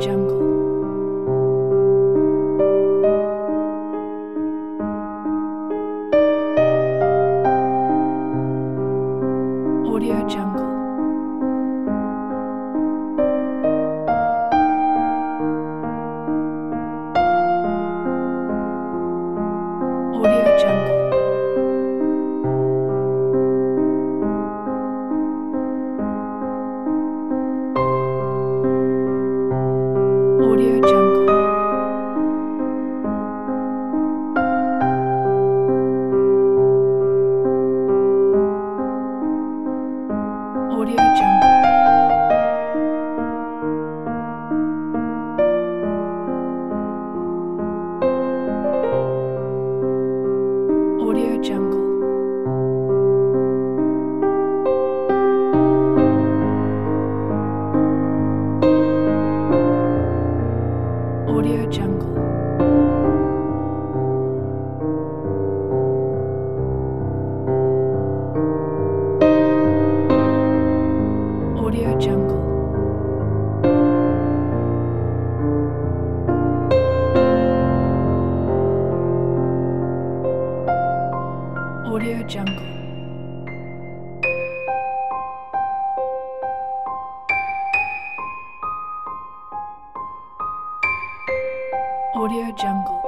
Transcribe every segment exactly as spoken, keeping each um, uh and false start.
Jungle. Audio Jungle. Audio Jungle. Audio Jungle. Audio Jungle. Audio Jungle. Audio Jungle. Audio Jungle. Audio Jungle. Audio Jungle.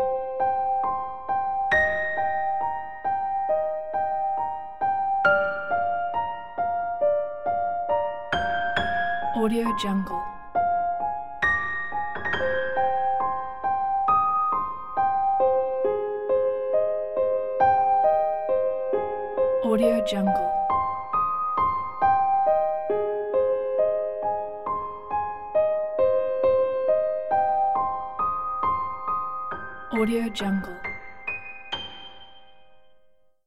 Audio Jungle. Audio Jungle. Audio Jungle.